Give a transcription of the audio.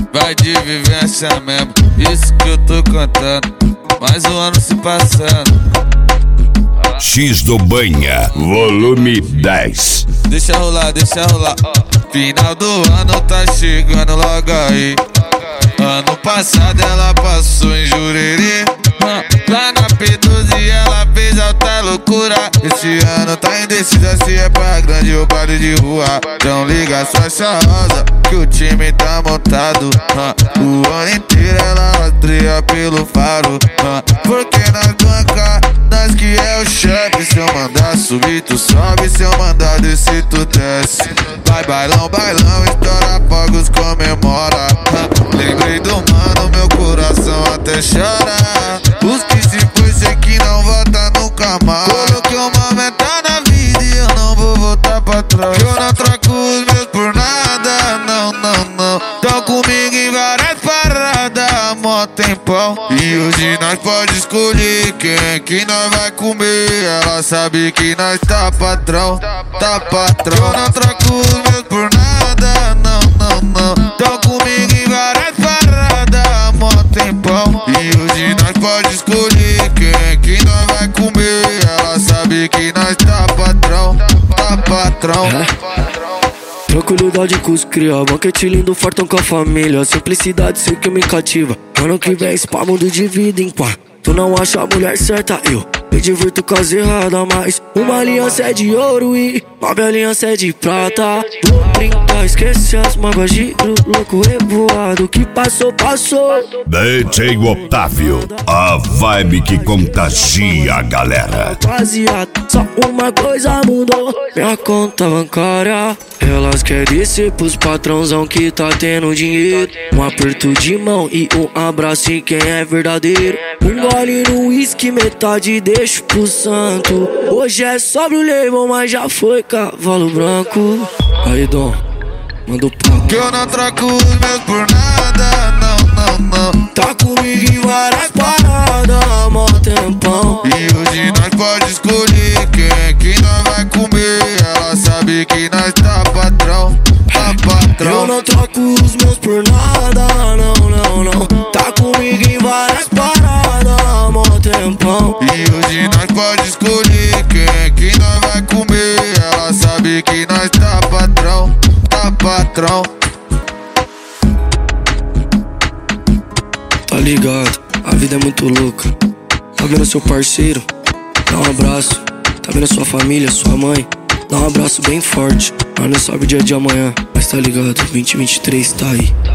vai de vivência mesmo, isso que eu tô contando. Mais um ano se passando. X do Banha, volume 10. Deixa rolar, final do ano tá chegando logo aí. Ano passado ela passou em Jurerê, lá na P12 ela fez alta loucura. Esse ano tá indecisa se é pra grande ou baile de rua. Então liga sua charrosa que o time tá montado. O ano inteiro ela rastreia pelo faro, porque nós banca, nós que é o chefe. Se eu mandar subir tu sobe, se eu mandar descer tu desce. Vai bailão, bailão, estoura fogos, comemora. Lembrei do mano, meu coração até chora. Os que se foi, sei que não volta nunca mais. Coloquei uma meta na vida e eu não vou voltar pra trás. Eu não troco os meus por nada, não, não, não. Tão comigo em várias paradas, mó tempão. E hoje nós pode escolher quem que nós vai comer. Ela sabe que nós tá patrão, tá patrão. Eu não troco os meus por nada, não, não, não. Tão comigo em várias paradas, mó tempão. E hoje nós pode escolher quem que nós vai comer. Ela sabe que nós tá patrão, tá patrão. Tranquilidade com os cria, banquete lindo, fartão com a família. Simplicidade sei que me cativa. Ano que vem esse pá mundo de vida em pá. Tu não acha a mulher certa, eu me divirto com as erradas, mas uma aliança é de ouro e 9 alianças é de prata. Vou brincar, esquece as mágoas, giro louco revoado. Que passou, passou. DJ Otávio, a vibe que contagia a galera. Rapaziada, só uma coisa mudou, minha conta bancária. Elas querem ser pros patrãozão que tá tendo dinheiro. Um aperto de mão e um abraço em quem é verdadeiro. Um gole no uísque, metade deixo pro santo. Hoje é sobre o label, mas já foi cavalo branco. Aí, Dom, manda o papo. Que eu não troco os meus por nada, não, não, não. Tá comigo em várias paradas, mó tempão. E hoje nós pode escolher quem que nós vai comer. Ela sabe que nós tá patrão, tá patrão. Eu não troco os meus por nada, não, não, não. Tá comigo em várias paradas, mó tempão. E hoje nós pode escolher quem que nós vai comer. Ela sabe que nós tá patrão, tá patrão. Tá ligado, a vida é muito louca. Tá vendo seu parceiro? Dá um abraço. Tá vendo sua família, sua mãe? Dá um abraço bem forte. Mas não sabe o dia de amanhã. Mas tá ligado, 2023 tá aí.